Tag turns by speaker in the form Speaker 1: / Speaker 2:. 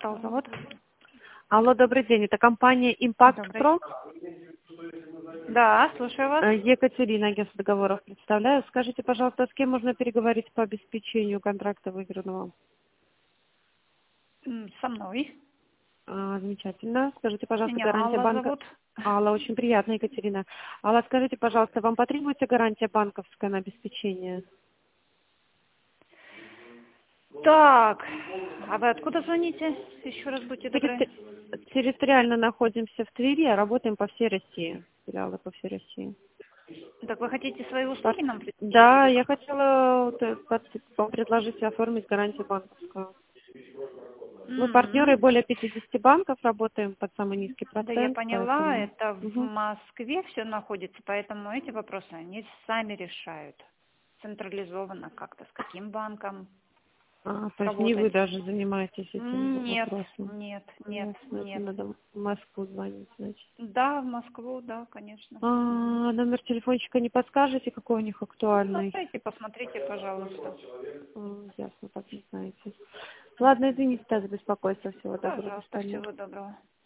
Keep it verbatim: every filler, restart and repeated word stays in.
Speaker 1: Капитал завод.
Speaker 2: Алло, добрый день. Это компания Impact
Speaker 1: Добрый.
Speaker 2: Pro.
Speaker 1: Да, слушаю вас.
Speaker 2: Э, Екатерина, агентство договоров представляю. Скажите, пожалуйста, с кем можно переговорить по обеспечению контракта выигранного?
Speaker 1: М, Со мной.
Speaker 2: А, замечательно. Скажите, пожалуйста,
Speaker 1: Меня
Speaker 2: гарантия
Speaker 1: Алла
Speaker 2: банка...
Speaker 1: зовут.
Speaker 2: Алла, очень приятно, Екатерина. Алла, скажите, пожалуйста, вам потребуется гарантия банковская на обеспечение?
Speaker 1: Так, а вы откуда звоните? Еще раз будьте добры.
Speaker 2: Территори- Территориально находимся в Твери, а работаем по всей России. Филиалы по всей России.
Speaker 1: Так вы хотите свои
Speaker 2: Пар-
Speaker 1: услуги нам предложить?
Speaker 2: Да, я хотела вот, э, под- вам предложить оформить гарантию банковскую. Мы партнеры
Speaker 1: М,
Speaker 2: более пятидесяти банков, работаем под самый низкий
Speaker 1: Да, я
Speaker 2: процент,
Speaker 1: поняла,
Speaker 2: поэтому...
Speaker 1: это в
Speaker 2: Мгм.
Speaker 1: Москве все находится, поэтому эти вопросы они сами решают. Централизованно как-то, с каким банком
Speaker 2: А, то есть не вы
Speaker 1: работать.
Speaker 2: даже занимаетесь этим
Speaker 1: М, Нет,
Speaker 2: вопросом.
Speaker 1: нет, нет,
Speaker 2: Ясно, это
Speaker 1: нет.
Speaker 2: надо в Москву звонить, значит.
Speaker 1: Да, в Москву, да, конечно.
Speaker 2: А, номер телефончика не подскажете, какой у них актуальный?
Speaker 1: Посмотрите, посмотрите, пожалуйста.
Speaker 2: А, ясно, так не знаете. Ладно, извините, да, за беспокойство. Всего доброго, до
Speaker 1: Пожалуйста,
Speaker 2: свидания.
Speaker 1: всего доброго.